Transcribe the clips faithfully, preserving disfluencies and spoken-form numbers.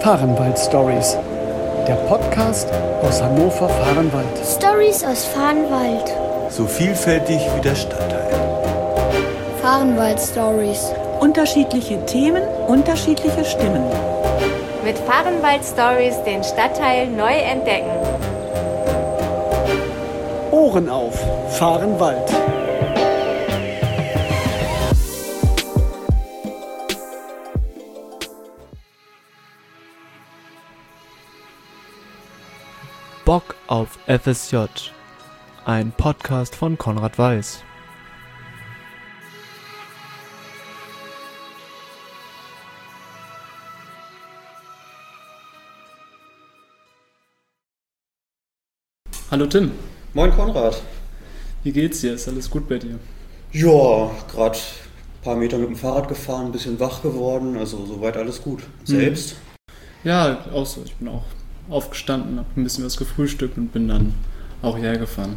Fahrenwald Stories, der Podcast aus Hannover-Fahrenwald. Stories aus Fahrenwald. So vielfältig wie der Stadtteil. Fahrenwald Stories. Unterschiedliche Themen, unterschiedliche Stimmen. Mit Fahrenwald Stories den Stadtteil neu entdecken. Ohren auf, Fahrenwald. Bock auf F S J, ein Podcast von Konrad Weiß. Hallo Tim. Moin Konrad. Wie geht's dir? Ist alles gut bei dir? Ja, gerade ein paar Meter mit dem Fahrrad gefahren, ein bisschen wach geworden, also soweit alles gut. Selbst? Mhm. Ja, auch so. Ich bin auch aufgestanden, habe ein bisschen was gefrühstückt und bin dann auch hierher gefahren.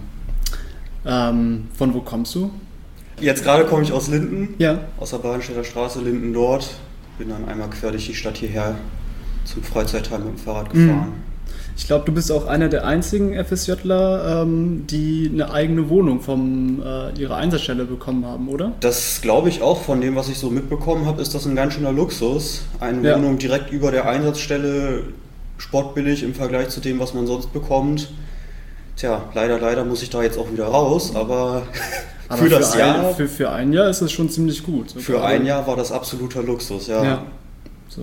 Ähm, von wo kommst du? Jetzt gerade komme ich aus Linden, ja. Aus der Bahnstädter Straße, Linden dort. Bin dann einmal quer durch die Stadt hierher zum Freizeitteil mit dem Fahrrad gefahren. Mhm. Ich glaube, du bist auch einer der einzigen FSJler, ähm, die eine eigene Wohnung von äh, ihrer Einsatzstelle bekommen haben, oder? Das glaube ich auch. Von dem, was ich so mitbekommen habe, ist das ein ganz schöner Luxus. Eine ja. Wohnung direkt über der Einsatzstelle, sportbillig im Vergleich zu dem, was man sonst bekommt. Tja, leider, leider muss ich da jetzt auch wieder raus, aber, aber für, für das ein, Jahr... Für, für ein Jahr ist es schon ziemlich gut. So für ein Jahr war das absoluter Luxus, ja. ja. So.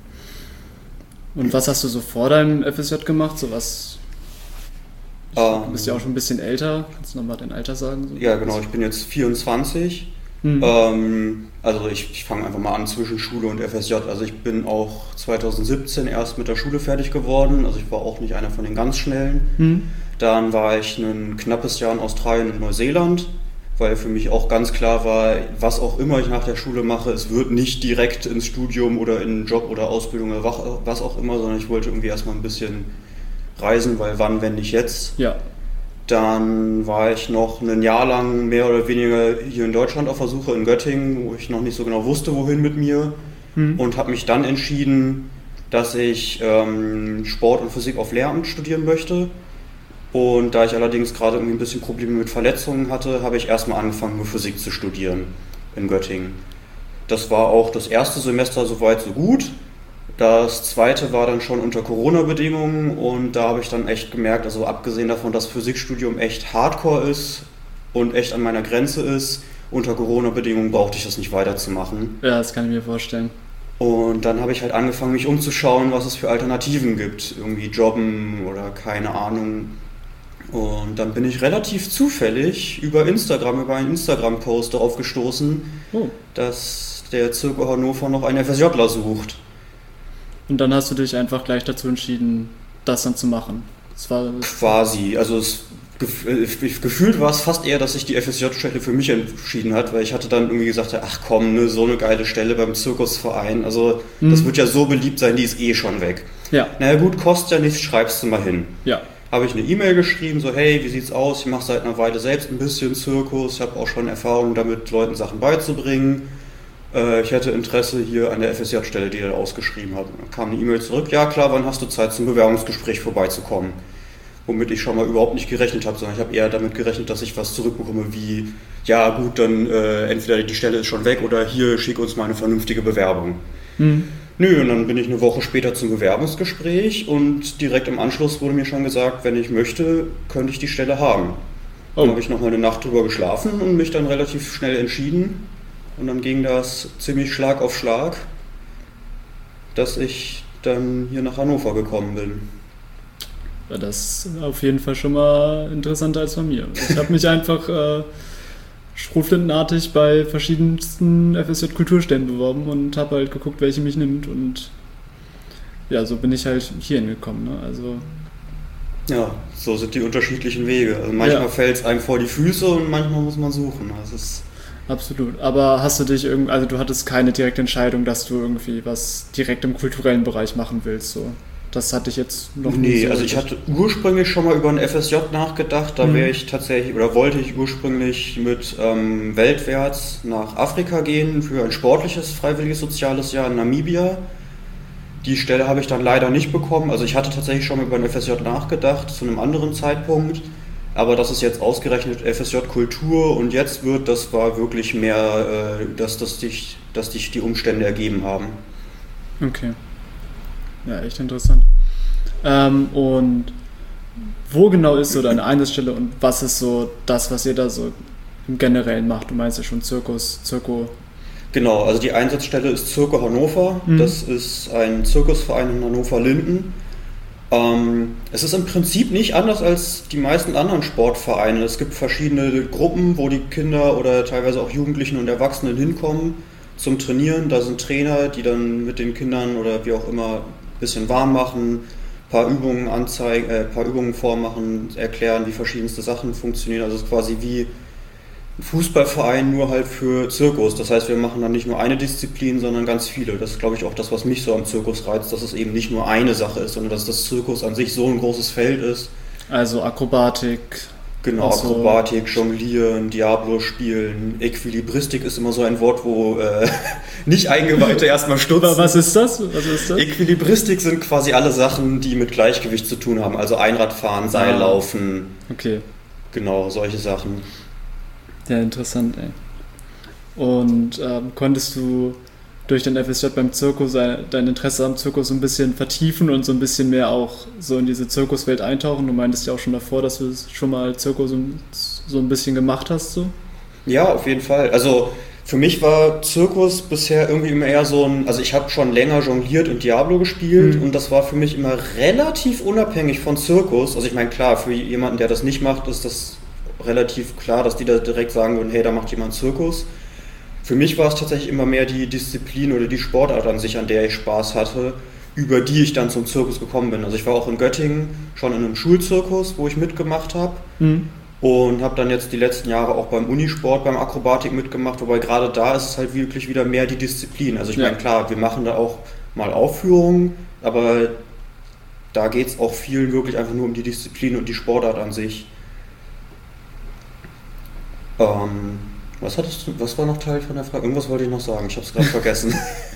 Und was hast du so vor deinem F S J gemacht? So was? Du ähm, bist ja auch schon ein bisschen älter. Kannst du nochmal dein Alter sagen? So ja, genau. Ich bin jetzt vierundzwanzig. Hm. Ähm, also ich, ich fange einfach mal an zwischen Schule und F S J. Also ich bin auch zweitausendsiebzehn erst mit der Schule fertig geworden. Also ich war auch nicht einer von den ganz Schnellen. Hm. Dann war ich ein knappes Jahr in Australien und Neuseeland, weil für mich auch ganz klar war, was auch immer ich nach der Schule mache, es wird nicht direkt ins Studium oder in einen Job oder Ausbildung oder was auch immer, sondern ich wollte irgendwie erstmal ein bisschen reisen, weil wann, wenn nicht jetzt. Ja. Dann war ich noch ein Jahr lang mehr oder weniger hier in Deutschland auf der Suche in Göttingen, wo ich noch nicht so genau wusste, wohin mit mir, hm. und habe mich dann entschieden, dass ich ähm, Sport und Physik auf Lehramt studieren möchte. Und da ich allerdings gerade irgendwie ein bisschen Probleme mit Verletzungen hatte, habe ich erstmal angefangen, nur Physik zu studieren in Göttingen. Das war auch das erste Semester soweit so gut. Das zweite war dann schon unter Corona-Bedingungen und da habe ich dann echt gemerkt, also abgesehen davon, dass Physikstudium echt hardcore ist und echt an meiner Grenze ist, unter Corona-Bedingungen brauchte ich das nicht weiterzumachen. Ja, das kann ich mir vorstellen. Und dann habe ich halt angefangen, mich umzuschauen, was es für Alternativen gibt. Irgendwie Jobben oder keine Ahnung. Und dann bin ich relativ zufällig über Instagram, über einen Instagram-Post darauf gestoßen, oh. dass der Zirkel Hannover noch einen FSJler sucht. Und dann hast du dich einfach gleich dazu entschieden, das dann zu machen? Das war Quasi, also es, gefühlt war es fast eher, dass sich die F S J-Stelle für mich entschieden hat, weil ich hatte dann irgendwie gesagt, ach komm, ne, so eine geile Stelle beim Zirkusverein, also hm. das wird ja so beliebt sein, die ist eh schon weg. Ja. Naja gut, kostet ja nichts, schreibst du mal hin. Ja. Habe ich eine E-Mail geschrieben, so hey, wie sieht's aus? Ich mache seit einer Weile selbst ein bisschen Zirkus, ich habe auch schon Erfahrung damit, Leuten Sachen beizubringen. Äh, ich hätte Interesse hier an der F S J-Stelle, die er ausgeschrieben hat. Dann kam eine E-Mail zurück, ja klar, wann hast du Zeit zum Bewerbungsgespräch vorbeizukommen? Womit ich schon mal überhaupt nicht gerechnet habe, sondern ich habe eher damit gerechnet, dass ich was zurückbekomme wie, ja gut, dann äh, entweder die Stelle ist schon weg oder hier, schick uns mal eine vernünftige Bewerbung. Mhm. Nö, und dann bin ich eine Woche später zum Bewerbungsgespräch und direkt im Anschluss wurde mir schon gesagt, wenn ich möchte, könnte ich die Stelle haben. Oh. Dann habe ich nochmal eine Nacht drüber geschlafen und mich dann relativ schnell entschieden. Und dann ging das ziemlich Schlag auf Schlag, dass ich dann hier nach Hannover gekommen bin. Ja, das ist auf jeden Fall schon mal interessanter als bei mir. Ich habe mich einfach äh, schrotflintenartig bei verschiedensten F S J-Kulturständen beworben und habe halt geguckt, welche mich nimmt. Und ja, so bin ich halt hier hingekommen. Ne? Also ja, so sind die unterschiedlichen Wege. Also manchmal ja. fällt es einem vor die Füße und manchmal muss man suchen. Das ist absolut. Aber hast du dich irgendwie, also du hattest keine direkte Entscheidung, dass du irgendwie was direkt im kulturellen Bereich machen willst, so? Das hatte ich jetzt noch nee, nie so also ich hatte ursprünglich schon mal über ein F S J nachgedacht, da wäre ich tatsächlich, oder wollte ich ursprünglich mit ähm, weltwärts nach Afrika gehen für ein sportliches, freiwilliges, soziales Jahr in Namibia. Die Stelle habe ich dann leider nicht bekommen. Also ich hatte tatsächlich schon mal über ein F S J nachgedacht, zu einem anderen Zeitpunkt. Aber das ist jetzt ausgerechnet F S J Kultur und jetzt wird, das war wirklich mehr, äh, dass, dass, dich, dass dich die Umstände ergeben haben. Okay. Ja, echt interessant. Ähm, und wo genau ist so deine Einsatzstelle und was ist so das, was ihr da so im Generellen macht? Du meinst ja schon Zirkus, Zirko. Genau, also die Einsatzstelle ist Zirko Hannover. Mhm. Das ist ein Zirkusverein in Hannover-Linden. Ähm, es ist im Prinzip nicht anders als die meisten anderen Sportvereine. Es gibt verschiedene Gruppen, wo die Kinder oder teilweise auch Jugendlichen und Erwachsenen hinkommen zum Trainieren. Da sind Trainer, die dann mit den Kindern oder wie auch immer ein bisschen warm machen, ein paar Übungen anzeigen, äh, paar Übungen vormachen, erklären, wie verschiedenste Sachen funktionieren. Also es ist quasi wie ein Fußballverein, nur halt für Zirkus. Das heißt, wir machen dann nicht nur eine Disziplin, sondern ganz viele. Das ist, glaube ich, auch das, was mich so am Zirkus reizt, dass es eben nicht nur eine Sache ist, sondern dass das Zirkus an sich so ein großes Feld ist. Also Akrobatik. Genau, also Akrobatik, Jonglieren, Diablo spielen, Equilibristik ist immer so ein Wort, wo äh, nicht Eingeweihte erstmal stutzen. Was ist das? Was ist das? Equilibristik sind quasi alle Sachen, die mit Gleichgewicht zu tun haben. Also Einradfahren, Seillaufen. Ah, okay. Genau, solche Sachen. Ja, interessant, ey. Und ähm, konntest du durch den F S J beim Zirkus dein Interesse am Zirkus so ein bisschen vertiefen und so ein bisschen mehr auch so in diese Zirkuswelt eintauchen? Du meintest ja auch schon davor, dass du schon mal Zirkus so ein bisschen gemacht hast, so? Ja, auf jeden Fall. Also für mich war Zirkus bisher irgendwie immer eher so ein, also ich habe schon länger jongliert und Diablo gespielt mhm. und das war für mich immer relativ unabhängig von Zirkus. Also ich meine, klar, für jemanden, der das nicht macht, ist das relativ klar, dass die da direkt sagen würden, hey, da macht jemand Zirkus. Für mich war es tatsächlich immer mehr die Disziplin oder die Sportart an sich, an der ich Spaß hatte, über die ich dann zum Zirkus gekommen bin. Also ich war auch in Göttingen schon in einem Schulzirkus, wo ich mitgemacht habe mhm. und habe dann jetzt die letzten Jahre auch beim Unisport, beim Akrobatik mitgemacht, wobei gerade da ist es halt wirklich wieder mehr die Disziplin. Also ich ja. meine, klar, wir machen da auch mal Aufführungen, aber da geht es auch viel wirklich einfach nur um die Disziplin und die Sportart an sich. Ähm... Was hattest du, was war noch Teil von der Frage? Irgendwas wollte ich noch sagen, ich habe es gerade vergessen.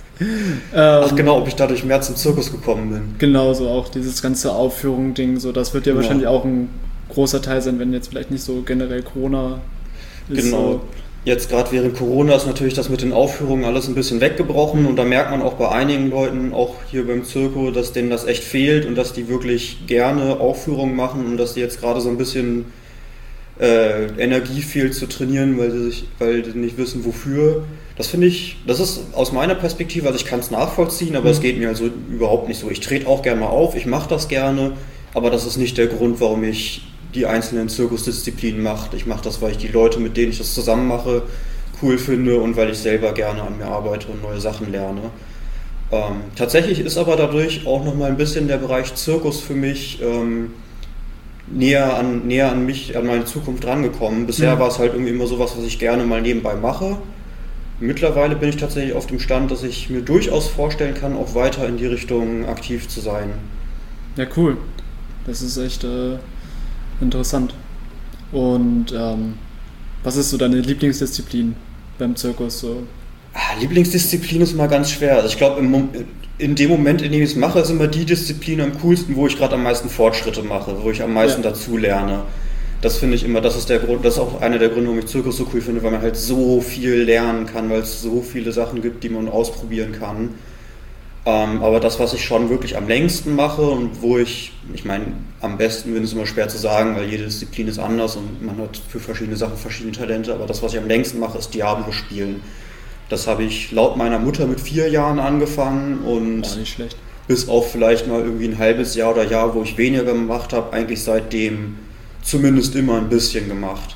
Ach genau, ob ich dadurch mehr zum Zirkus gekommen bin. Genau, so auch dieses ganze Aufführung-Ding, so das wird ja, ja wahrscheinlich auch ein großer Teil sein, wenn jetzt vielleicht nicht so generell Corona ist. Genau, so. Jetzt gerade während Corona ist natürlich das mit den Aufführungen alles ein bisschen weggebrochen und da merkt man auch bei einigen Leuten, auch hier beim Zirkus, dass denen das echt fehlt und dass die wirklich gerne Aufführungen machen und dass die jetzt gerade so ein bisschen Äh, Energie fehlt zu trainieren, weil sie sich, weil sie nicht wissen, wofür. Das finde ich, das ist aus meiner Perspektive, also ich kann es nachvollziehen, aber mhm. es geht mir also überhaupt nicht so. Ich trete auch gerne mal auf, ich mache das gerne, aber das ist nicht der Grund, warum ich die einzelnen Zirkusdisziplinen mache. Ich mache das, weil ich die Leute, mit denen ich das zusammen mache, cool finde und weil ich selber gerne an mir arbeite und neue Sachen lerne. Ähm, tatsächlich ist aber dadurch auch nochmal ein bisschen der Bereich Zirkus für mich ähm, näher an, näher an mich, an meine Zukunft rangekommen. Bisher mhm. war es halt irgendwie immer sowas, was ich gerne mal nebenbei mache. Mittlerweile bin ich tatsächlich auf dem Stand, dass ich mir durchaus vorstellen kann, auch weiter in die Richtung aktiv zu sein. Ja, cool. Das ist echt äh, interessant. Und ähm, was ist so deine Lieblingsdisziplin beim Zirkus? So? Ah, Lieblingsdisziplin ist mal ganz schwer. Also ich glaube, im in dem Moment, in dem ich es mache, ist immer die Disziplin am coolsten, wo ich gerade am meisten Fortschritte mache, wo ich am meisten ja. dazu lerne. Das finde ich immer, das ist der Grund, das ist auch einer der Gründe, warum ich Zirkus so cool finde, weil man halt so viel lernen kann, weil es so viele Sachen gibt, die man ausprobieren kann. Ähm, aber das, was ich schon wirklich am längsten mache und wo ich, ich meine, am besten bin es immer schwer zu sagen, weil jede Disziplin ist anders und man hat für verschiedene Sachen verschiedene Talente, aber das, was ich am längsten mache, ist Diablo spielen. Das habe ich laut meiner Mutter mit vier Jahren angefangen und oh, nicht schlecht. Bis auf vielleicht mal irgendwie ein halbes Jahr oder Jahr, wo ich weniger gemacht habe, eigentlich seitdem zumindest immer ein bisschen gemacht.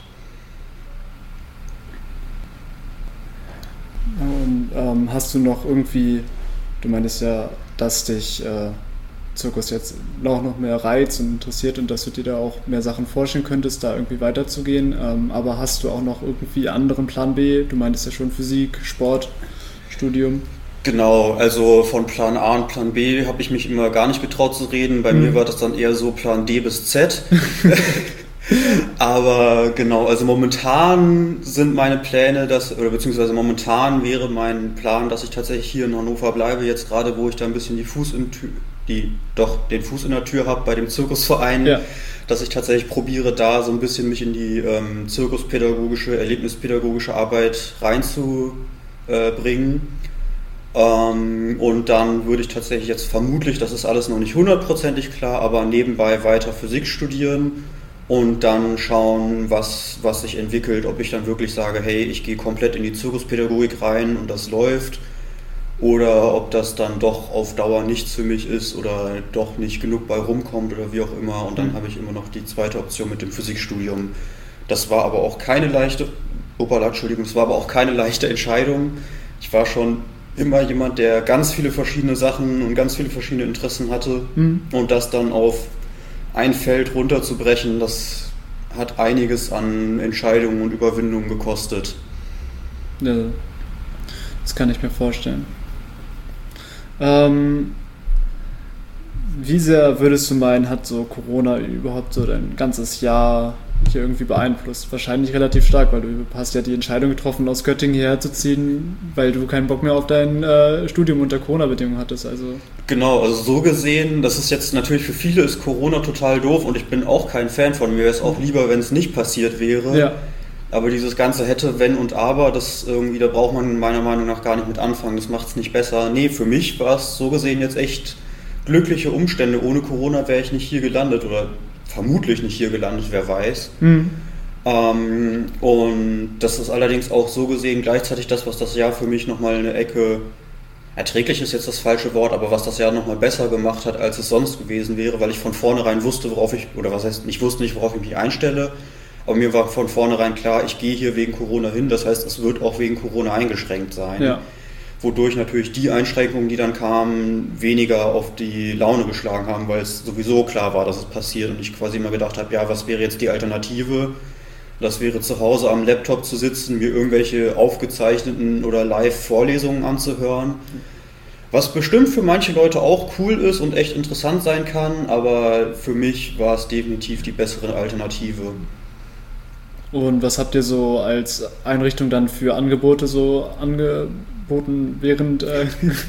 Und ähm, hast du noch irgendwie, du meinst ja, dass dich äh, Zirkus jetzt noch, noch mehr reizt und interessiert und dass du dir da auch mehr Sachen vorstellen könntest, da irgendwie weiterzugehen. Ähm, aber hast du auch noch irgendwie anderen Plan B? Du meintest ja schon Physik, Sport, Studium. Genau, also von Plan A und Plan B habe ich mich immer gar nicht getraut zu reden. Bei mhm. mir war das dann eher so Plan D bis Z. Aber genau, also momentan sind meine Pläne, dass, oder beziehungsweise momentan wäre mein Plan, dass ich tatsächlich hier in Hannover bleibe, jetzt gerade, wo ich da ein bisschen die Fuß in Tür, die, doch den Fuß in der Tür habe bei dem Zirkusverein, ja. Dass ich tatsächlich probiere, da so ein bisschen mich in die ähm, zirkuspädagogische, erlebnispädagogische Arbeit reinzubringen. Ähm, und dann würde ich tatsächlich jetzt vermutlich, das ist alles noch nicht hundertprozentig klar, aber nebenbei weiter Physik studieren und dann schauen, was, was sich entwickelt, ob ich dann wirklich sage, hey, ich gehe komplett in die Zirkuspädagogik rein und das läuft, oder ob das dann doch auf Dauer nichts für mich ist oder doch nicht genug bei rumkommt oder wie auch immer. Und dann mhm. habe ich immer noch die zweite Option mit dem Physikstudium. Das war aber auch keine leichte, opala, Entschuldigung, das war aber auch keine leichte Entscheidung. Ich war schon immer jemand, der ganz viele verschiedene Sachen und ganz viele verschiedene Interessen hatte. Mhm. Und das dann auf ein Feld runterzubrechen, das hat einiges an Entscheidungen und Überwindungen gekostet. Ja, das kann ich mir vorstellen. Ähm, wie sehr würdest du meinen, hat so Corona überhaupt so dein ganzes Jahr hier irgendwie beeinflusst? Wahrscheinlich relativ stark, weil du hast ja die Entscheidung getroffen, aus Göttingen hierher zu ziehen, weil du keinen Bock mehr auf dein äh, Studium unter Corona-Bedingungen hattest. Also genau, also so gesehen, das ist jetzt natürlich für viele ist Corona total doof und ich bin auch kein Fan von, mir wäre es auch lieber, wenn es nicht passiert wäre. Ja. Aber dieses ganze hätte, wenn und aber, das irgendwie, da braucht man meiner Meinung nach gar nicht mit anfangen, das macht es nicht besser. Nee, für mich war es so gesehen jetzt echt glückliche Umstände. Ohne Corona wäre ich nicht hier gelandet oder vermutlich nicht hier gelandet, wer weiß. Mhm. Ähm, und das ist allerdings auch so gesehen gleichzeitig das, was das Jahr für mich nochmal eine Ecke, erträglich ist jetzt das falsche Wort, aber was das Jahr nochmal besser gemacht hat, als es sonst gewesen wäre, weil ich von vornherein wusste, worauf ich, oder was heißt, ich wusste nicht, worauf ich mich einstelle. Aber mir war von vornherein klar, ich gehe hier wegen Corona hin, das heißt, es wird auch wegen Corona eingeschränkt sein. Ja. Wodurch natürlich die Einschränkungen, die dann kamen, weniger auf die Laune geschlagen haben, weil es sowieso klar war, dass es passiert und ich quasi immer gedacht habe, ja, was wäre jetzt die Alternative? Das wäre zu Hause am Laptop zu sitzen, mir irgendwelche aufgezeichneten oder Live-Vorlesungen anzuhören. Was bestimmt für manche Leute auch cool ist und echt interessant sein kann, aber für mich war es definitiv die bessere Alternative. Und was habt ihr so als Einrichtung dann für Angebote so angeboten während, äh,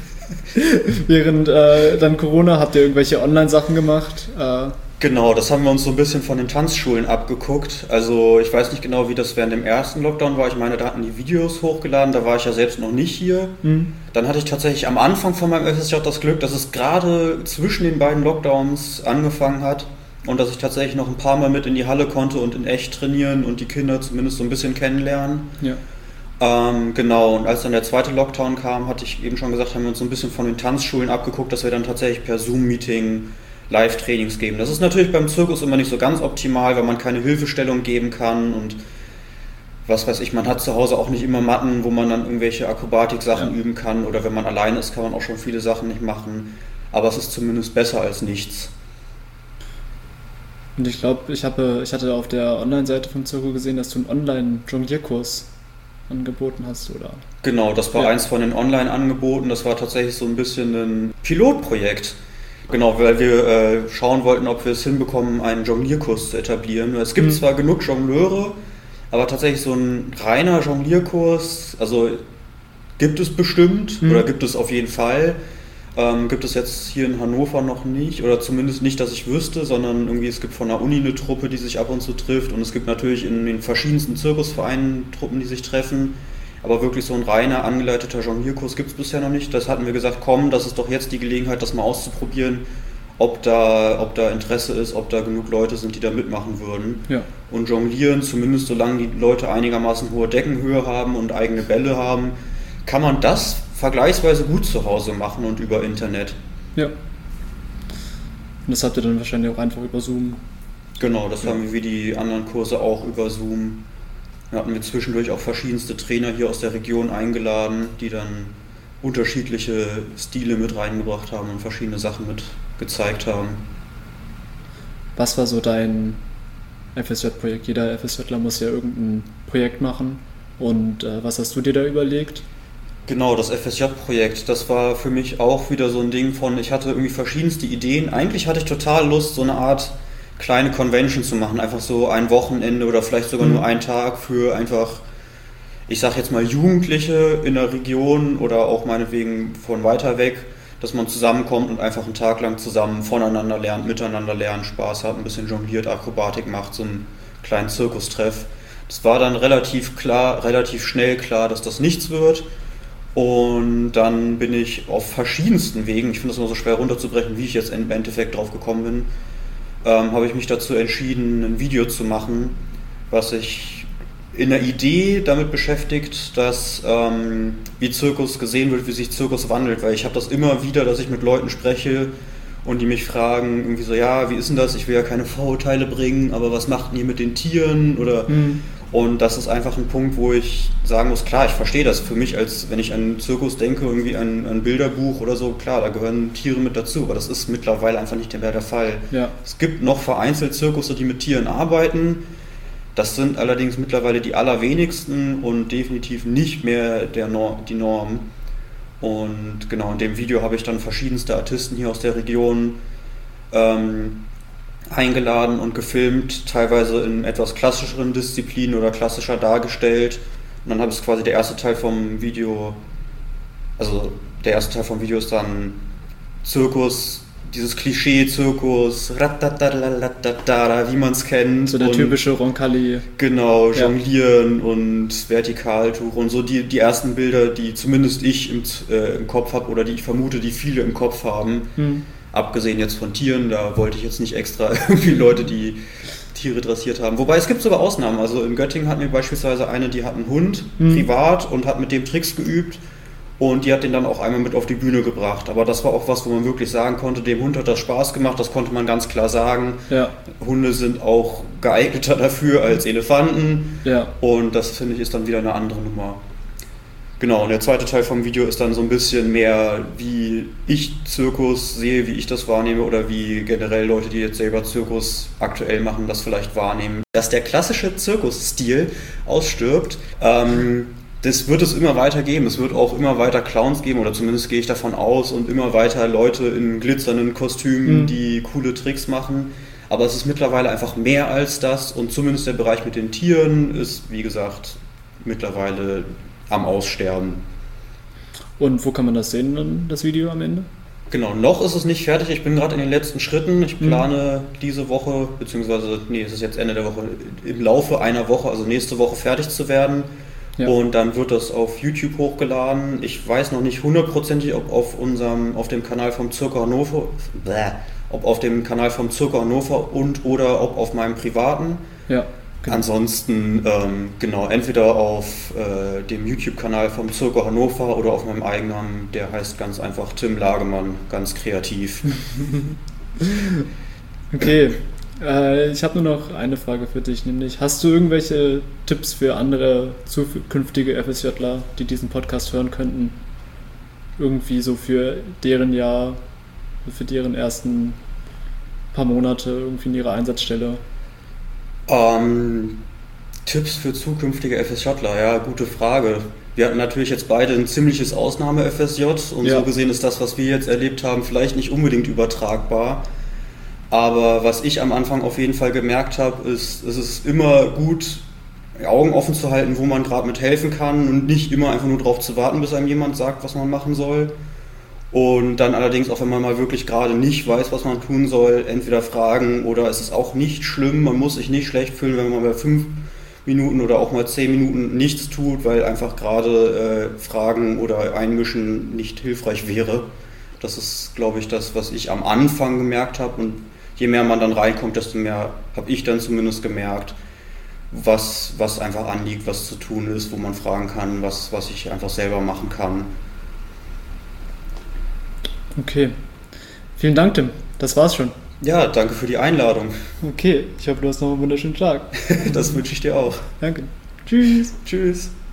während äh, dann Corona? Habt ihr irgendwelche Online-Sachen gemacht? Äh, genau, das haben wir uns so ein bisschen von den Tanzschulen abgeguckt. Also ich weiß nicht genau, wie das während dem ersten Lockdown war. Ich meine, da hatten die Videos hochgeladen, da war ich ja selbst noch nicht hier. Mhm. Dann hatte ich tatsächlich am Anfang von meinem F S J das Glück, dass es gerade zwischen den beiden Lockdowns angefangen hat. Und dass ich tatsächlich noch ein paar Mal mit in die Halle konnte und in echt trainieren und die Kinder zumindest so ein bisschen kennenlernen. Ja. Ähm, genau, und als dann der zweite Lockdown kam, hatte ich eben schon gesagt, haben wir uns so ein bisschen von den Tanzschulen abgeguckt, dass wir dann tatsächlich per Zoom-Meeting Live-Trainings geben. Das ist natürlich beim Zirkus immer nicht so ganz optimal, weil man keine Hilfestellung geben kann und was weiß ich, man hat zu Hause auch nicht immer Matten, wo man dann irgendwelche Akrobatik-Sachen ja. üben kann oder wenn man alleine ist, kann man auch schon viele Sachen nicht machen. Aber es ist zumindest besser als nichts. Und ich glaube, ich, ich hatte auf der Online-Seite vom Zirkus gesehen, dass du einen Online-Jonglierkurs angeboten hast, oder? Genau, das war ja. eins von den Online-Angeboten. Das war tatsächlich so ein bisschen ein Pilotprojekt. Genau, weil wir äh, schauen wollten, ob wir es hinbekommen, einen Jonglierkurs zu etablieren. Es gibt mhm. zwar genug Jongleure, aber tatsächlich so ein reiner Jonglierkurs, also gibt es bestimmt mhm. oder gibt es auf jeden Fall. Ähm, gibt es jetzt hier in Hannover noch nicht, oder zumindest nicht, dass ich wüsste, sondern irgendwie es gibt von der Uni eine Truppe, die sich ab und zu trifft und es gibt natürlich in den verschiedensten Zirkusvereinen Truppen, die sich treffen, aber wirklich so ein reiner, angeleiteter Jonglierkurs gibt es bisher noch nicht. Das hatten wir gesagt, komm, das ist doch jetzt die Gelegenheit, das mal auszuprobieren, ob da, ob da Interesse ist, ob da genug Leute sind, die da mitmachen würden. Ja. Und jonglieren, zumindest solange die Leute einigermaßen hohe Deckenhöhe haben und eigene Bälle haben, kann man das vergleichsweise gut zu Hause machen und über Internet. Ja. Und das habt ihr dann wahrscheinlich auch einfach über Zoom? Genau, das ja. haben wir wie die anderen Kurse auch über Zoom. Da hatten wir zwischendurch auch verschiedenste Trainer hier aus der Region eingeladen, die dann unterschiedliche Stile mit reingebracht haben und verschiedene Sachen mit gezeigt haben. Was war so dein F S J-Projekt? Jeder FSJler muss ja irgendein Projekt machen. Und äh, was hast du dir da überlegt? Genau, das F S J-Projekt, das war für mich auch wieder so ein Ding von, ich hatte irgendwie verschiedenste Ideen. Eigentlich hatte ich total Lust, so eine Art kleine Convention zu machen, einfach so ein Wochenende oder vielleicht sogar mhm. nur einen Tag für einfach, ich sag jetzt mal Jugendliche in der Region oder auch meinetwegen von weiter weg, dass man zusammenkommt und einfach einen Tag lang zusammen voneinander lernt, miteinander lernt, Spaß hat, ein bisschen jongliert, Akrobatik macht, so einen kleinen Zirkustreff. Das war dann relativ klar, relativ schnell klar, dass das nichts wird. Und dann bin ich auf verschiedensten Wegen, ich finde das immer so schwer runterzubrechen, wie ich jetzt im Endeffekt drauf gekommen bin, ähm, habe ich mich dazu entschieden, ein Video zu machen, was sich in der Idee damit beschäftigt, dass ähm, wie Zirkus gesehen wird, wie sich Zirkus wandelt, weil ich habe das immer wieder, dass ich mit Leuten spreche und die mich fragen, irgendwie so, ja, wie ist denn das, ich will ja keine Vorurteile bringen, aber was macht denn ihr mit den Tieren oder... Mhm. Und das ist einfach ein Punkt, wo ich sagen muss, klar, ich verstehe das für mich, als wenn ich an Zirkus denke, irgendwie an ein Bilderbuch oder so, klar, da gehören Tiere mit dazu, aber das ist mittlerweile einfach nicht mehr der Fall. Ja. Es gibt noch vereinzelt Zirkusse, die mit Tieren arbeiten, das sind allerdings mittlerweile die allerwenigsten und definitiv nicht mehr der Norm, die Norm. Und genau, in dem Video habe ich dann verschiedenste Artisten hier aus der Region ähm, eingeladen und gefilmt, teilweise in etwas klassischeren Disziplinen oder klassischer dargestellt. Und dann habe ich quasi der erste Teil vom Video, also der erste Teil vom Video ist dann Zirkus, dieses Klischee-Zirkus, wie man es kennt. So der und, typische Roncalli. Genau, Jonglieren ja. und Vertikaltuch und so die, die ersten Bilder, die zumindest ich im, äh, im Kopf habe oder die ich vermute, die viele im Kopf haben. Hm. Abgesehen jetzt von Tieren, da wollte ich jetzt nicht extra irgendwie Leute, die Tiere dressiert haben. Wobei es gibt sogar Ausnahmen. Also in Göttingen hatten wir beispielsweise eine, die hat einen Hund mhm. privat und hat mit dem Tricks geübt und die hat den dann auch einmal mit auf die Bühne gebracht. Aber das war auch was, wo man wirklich sagen konnte, dem Hund hat das Spaß gemacht, das konnte man ganz klar sagen. Ja. Hunde sind auch geeigneter dafür als Elefanten ja. und das finde ich ist dann wieder eine andere Nummer. Genau, und der zweite Teil vom Video ist dann so ein bisschen mehr, wie ich Zirkus sehe, wie ich das wahrnehme oder wie generell Leute, die jetzt selber Zirkus aktuell machen, das vielleicht wahrnehmen. Dass der klassische Zirkusstil ausstirbt, ähm, das wird es immer weiter geben. Es wird auch immer weiter Clowns geben oder zumindest gehe ich davon aus und immer weiter Leute in glitzernden Kostümen, mhm. die coole Tricks machen. Aber es ist mittlerweile einfach mehr als das und zumindest der Bereich mit den Tieren ist, wie gesagt, mittlerweile am Aussterben. Und wo kann man das sehen, dann, das Video am Ende? Genau, noch ist es nicht fertig. Ich bin gerade in den letzten Schritten. Ich plane mhm. diese Woche, beziehungsweise, nee, es ist jetzt Ende der Woche, im Laufe einer Woche, also nächste Woche fertig zu werden. Ja. Und dann wird das auf YouTube hochgeladen. Ich weiß noch nicht hundertprozentig, ob auf unserem, auf dem Kanal vom Zirkus Hannover, bläh, ob auf dem Kanal vom Zirkus Hannover und oder ob auf meinem privaten. Ja. Genau. Ansonsten, ähm, genau, entweder auf äh, dem YouTube-Kanal vom Zirkus Hannover oder auf meinem eigenen, der heißt ganz einfach Tim Lagemann, ganz kreativ. Okay, äh, ich habe nur noch eine Frage für dich, nämlich, hast du irgendwelche Tipps für andere zukünftige FSJler, die diesen Podcast hören könnten? Irgendwie so für deren Jahr, für deren ersten paar Monate irgendwie in ihrer Einsatzstelle? Ähm, Tipps für zukünftige FSJler, ja, gute Frage. Wir hatten natürlich jetzt beide ein ziemliches Ausnahme-F S J und ja. so gesehen ist das, was wir jetzt erlebt haben, vielleicht nicht unbedingt übertragbar. Aber was ich am Anfang auf jeden Fall gemerkt habe, ist, es ist immer gut, Augen offen zu halten, wo man gerade mit helfen kann und nicht immer einfach nur darauf zu warten, bis einem jemand sagt, was man machen soll. Und dann allerdings, auch wenn man mal wirklich gerade nicht weiß, was man tun soll, entweder fragen oder es ist auch nicht schlimm, man muss sich nicht schlecht fühlen, wenn man bei fünf Minuten oder auch mal zehn Minuten nichts tut, weil einfach gerade äh, Fragen oder Einmischen nicht hilfreich wäre. Das ist, glaube ich, das, was ich am Anfang gemerkt habe und je mehr man dann reinkommt, desto mehr habe ich dann zumindest gemerkt, was, was einfach anliegt, was zu tun ist, wo man fragen kann, was, was ich einfach selber machen kann. Okay. Vielen Dank, Tim. Das war's schon. Ja, danke für die Einladung. Okay, ich hoffe, du hast noch einen wunderschönen Tag. Das wünsche ich dir auch. Danke. Tschüss. Tschüss.